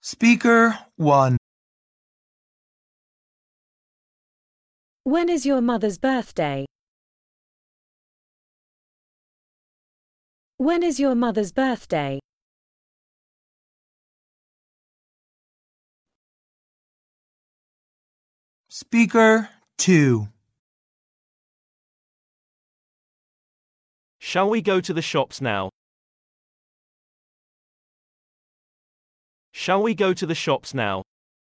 Speaker 1. When is your mother's birthday? When is your mother's birthday? Speaker 2. Shall we go to the shops now? Shall we go to the shops now?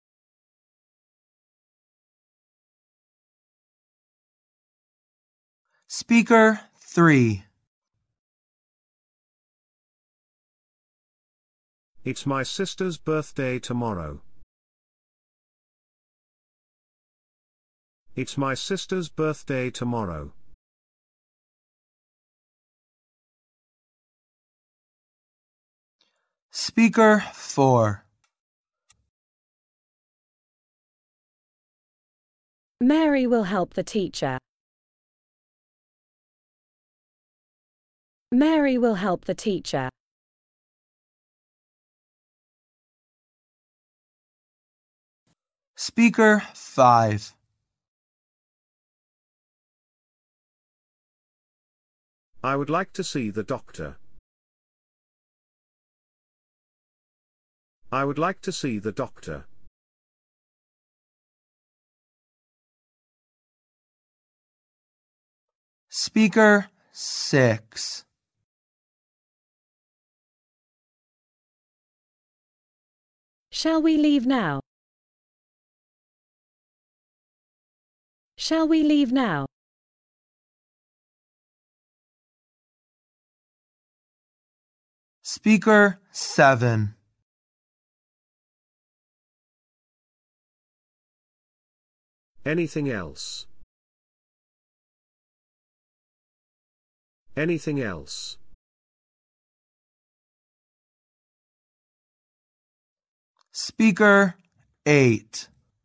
Speaker 3. It's my sister's birthday tomorrow. It's my sister's birthday tomorrow. Speaker 4. Mary will help the teacher. Mary will help the teacher. Speaker 5. I would like to see the doctor. I would like to see the doctor. Speaker 6. Shall we leave now? Shall we leave now? Speaker 7. Anything else? Anything else? Speaker 8.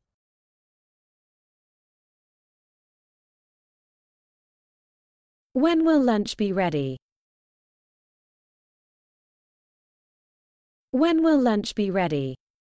When will lunch be ready? When will lunch be ready?